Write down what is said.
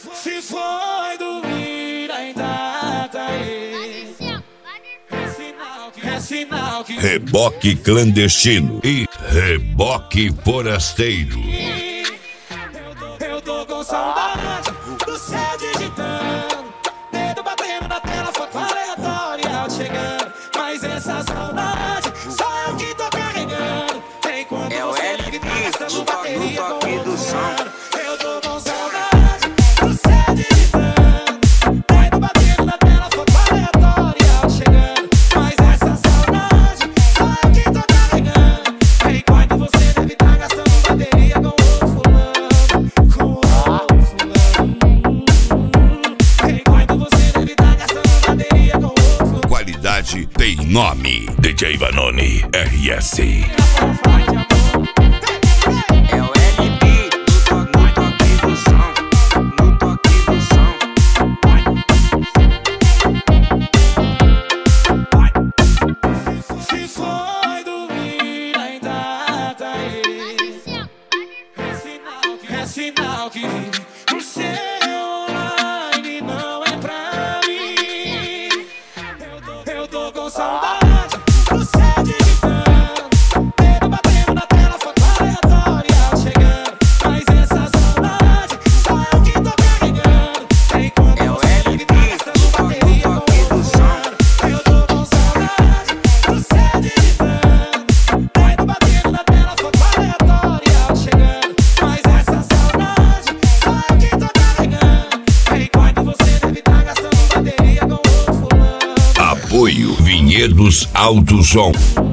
Se foi dormir, ainda tá aí. É sinal que Reboque clandestino e reboque forasteiro. eu tô com saudade do céu digitando, dedo batendo na tela, foto aleatória chegando. Mas essa saudade só eu que tô carregando. Enquanto você deve tá gastando bateria com outro mano. Eu tô com saudade do céu digitando, dedo batendo na tela, foto aleatória chegando. Mas essa saudade só eu que tô carregando. Enquanto você deve tá gastando bateria com outro fulano, com outro fulano. Enquanto você deve tá gastando bateria com outro fulano. Qualidade tem nome. DJ Vanoni RS. É o LB no toque do som, no toque do som. Se foi dormir, ainda tá aí. É sinal que o seu online não é pra mim. Eu tô com saudade do céu digitando, dedo batendo na tela, foto aleatória chegando. Mas essa saudade só eu que tô carregando. Enquanto É o você deve tá LB gastando bateria com no toque do outro som. mano. Eu tô com saudade do céu digitando, dedo batendo na tela, foto aleatória chegando. Mas essa saudade só eu que tô carregando. Enquanto você deve tá gastando bateria com outro fulano. Apoio Vinhedos Alto Som.